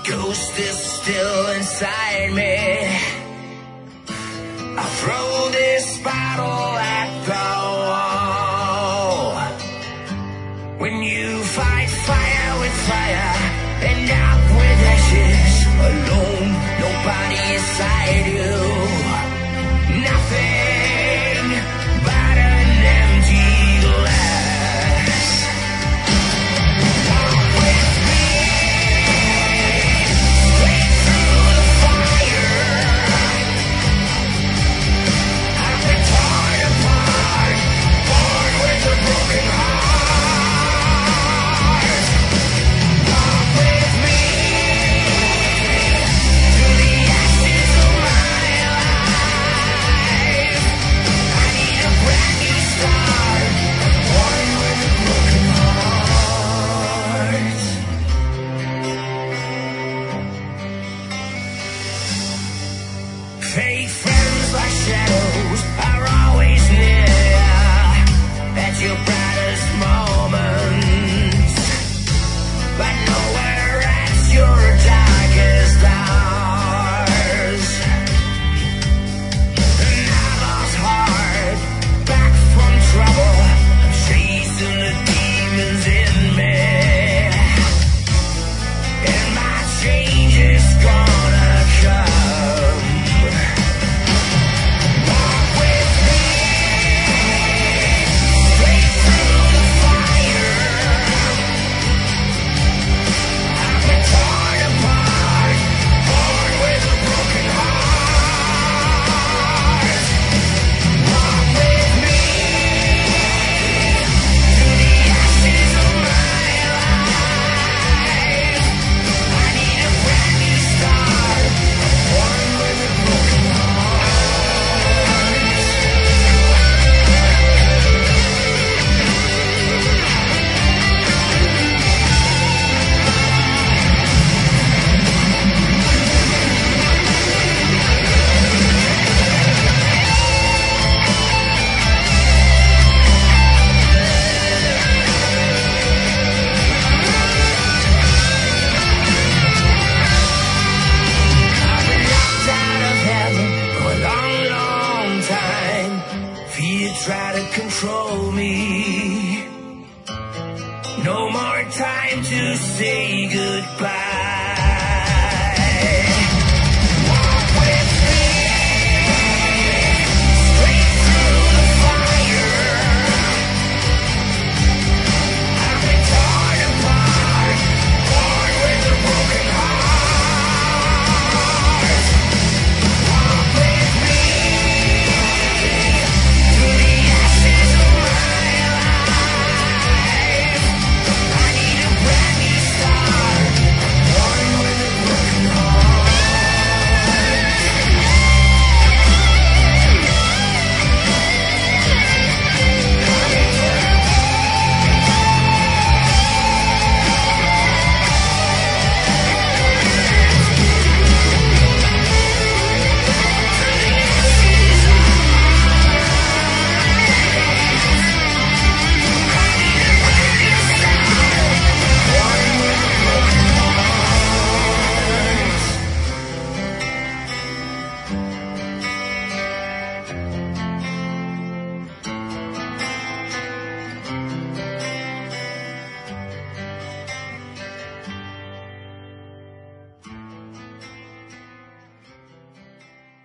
ghost is still inside me. I'll throw this bottle at the wall. When you fight fire with fire, end up with ashes, alone, nobody inside you. Nothing but an empty glass. Walk with me straight through the fire. I've been torn apart, born with a broken heart. Walk with me to the ashes of my life. I need a brand new start, born with a broken heart. Fake friends like shadows are always near at your brightest moments, but nowhere at your darkest hours. And I lost heart, back from trouble, I'm chasing the demons in me, and my change is gonna come. Walk with me straight through the fire. I've been torn apart, born with a broken heart. Walk with me to the ashes of my life. I need a brand new start, born with a broken heart. I've been locked out of heaven for a long, long time. Fear try to control me. No more time to say goodbye.